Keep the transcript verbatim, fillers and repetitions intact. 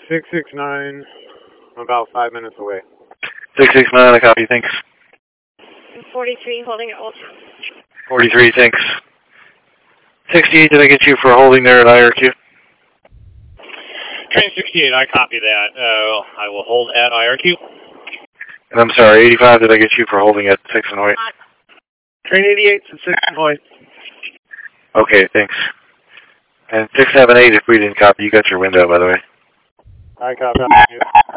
six six nine, about five minutes away. six six nine, I copy, thanks. forty-three, holding at Old Town. forty-three, thanks. sixty-eight, did I get you for holding there at I R Q? Train sixty-eight, I copy that. Uh, I will hold at I R Q. And I'm sorry, eighty-five, did I get you for holding at six and Hoyt? Train eighty-eight to six and Hoyt. Okay, thanks. And six seven eight, if we didn't copy, you got your window, by the way. I copy.